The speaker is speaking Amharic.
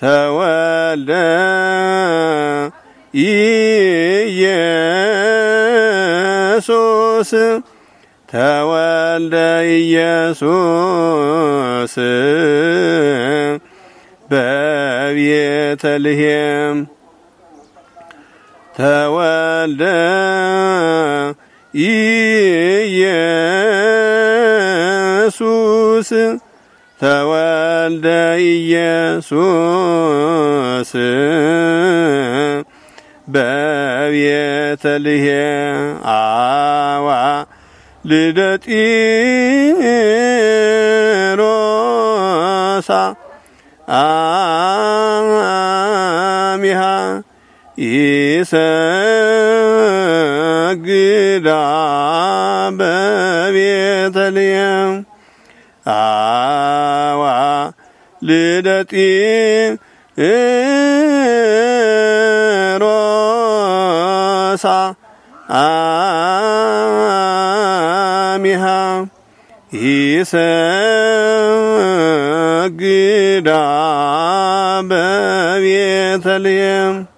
ተወልደ ኢየሱስ ተወልደ ኢየሱስ በቤተልሔም ተወልደ ኢየሱስ ተወልደ ኢየሱስ በቤተልሔም አዋ ልደጢሮሳ አሚሃ ይሰግዳ በቤተልሔም አዋ ልደጢሮሳ አሚሃ ይሰግዳ በቤተልሔም